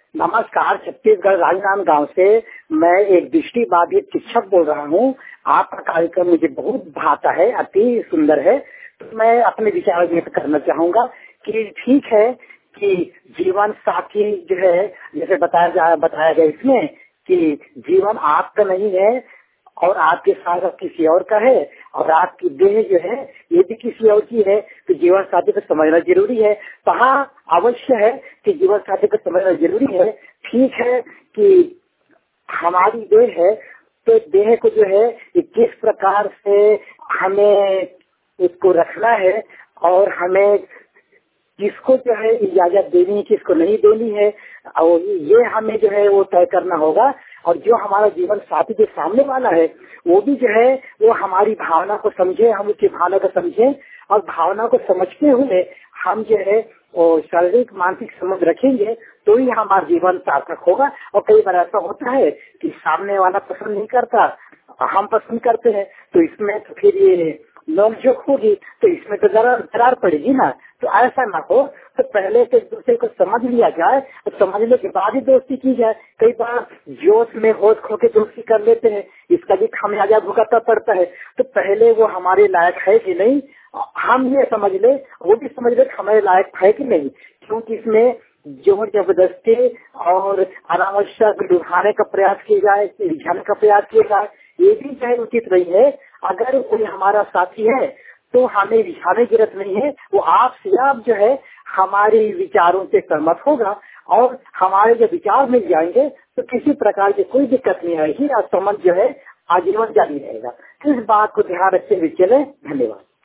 नमस्कार, छत्तीसगढ़ राजनांदगांव से मैं एक दृष्टिबाधित शिक्षक बोल रहा हूँ। आपका कार्यक्रम मुझे बहुत भाता है, अति सुंदर है। तो मैं अपने विचार व्यक्त करना चाहूँगा कि ठीक है कि जीवन साथी जो है, जैसे बताया गया इसमें कि जीवन आपका नहीं है और आपके साथ किसी और का है, और आपकी देह जो है ये भी किसी और की है। तो जीवन साथी को समझना जरूरी है। तो हाँ, अवश्य है कि जीवन साथी को समझना जरूरी है। ठीक है कि हमारी देह है, तो देह को जो है ये किस प्रकार से हमें उसको रखना है और हमें किसको जो है इजाजत देनी है, किसको नहीं देनी है, और ये हमें जो है वो तय करना होगा। और जो हमारा जीवन साथी जो सामने वाला है वो भी जो है वो हमारी भावना को समझे, हम उसकी भावना को समझे, और भावना को समझते हुए हम जो है वो शारीरिक मानसिक संबंध रखेंगे तो ही हमारा जीवन सार्थक होगा। और कई बार ऐसा होता है कि सामने वाला पसंद नहीं करता, हम पसंद करते हैं, तो इसमें तो फिर ये नोकझोंक होगी, तो इसमें तो दरार पड़ेगी ना। तो ऐसा ना हो, तो पहले से एक दूसरे को समझ लिया जाए, और समझने के बाद ही दोस्ती की जाए। कई बार जोश में होश खो के दोस्ती कर लेते हैं, इसका भी खामियाजा भुगतना पड़ता है। तो पहले वो हमारे लायक है कि नहीं, हम ये समझ ले, वो भी समझ ले हमारे लायक है कि नहीं। क्योंकि इसमें जोर जबरदस्ती और अनावश्यक लुभाने का प्रयास किया जाए, रिझाने का प्रयास किया जाए, ये भी चाहे उचित नहीं है। अगर कोई हमारा साथी है तो हमें रिझाने की जरूरत नहीं है। वो आपसे आप जो है हमारे विचारों से सहमत होगा, और हमारे जो विचार मिल जाएंगे तो किसी प्रकार की कोई दिक्कत नहीं आएगी, और संबंध जो है आजीवन जारी रहेगा। इस बात को ध्यान रखते हुए चले। धन्यवाद।